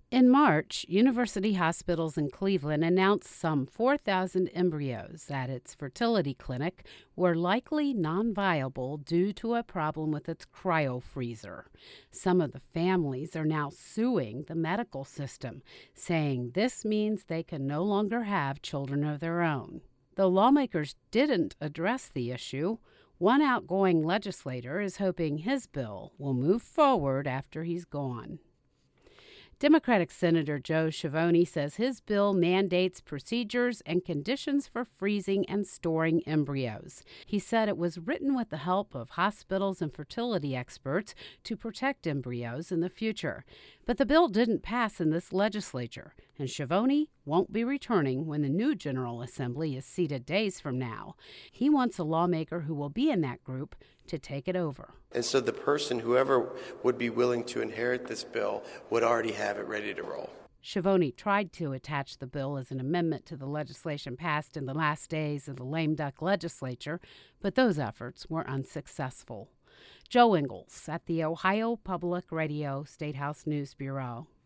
In March, University Hospitals in Cleveland announced some 4,000 embryos at its fertility clinic were likely non-viable due to a problem with its cryofreezer. Some of the families are now suing the medical system, saying this means they can no longer have children of their own. Though lawmakers didn't address the issue, one outgoing legislator is hoping his bill will move forward after he's gone. Democratic Senator Joe Schiavone says his bill mandates procedures and conditions for freezing and storing embryos. He said it was written with the help of hospitals and fertility experts to protect embryos in the future. But the bill didn't pass in this legislature, and Schiavone won't be returning when the new General Assembly is seated days from now. He wants a lawmaker who will be in that group to take it over. And so the person, whoever would be willing to inherit this bill, would already have it ready to roll. Schiavone tried to attach the bill as an amendment to the legislation passed in the last days of the lame duck legislature, but those efforts were unsuccessful. Joe Ingles at the Ohio Public Radio State House News Bureau.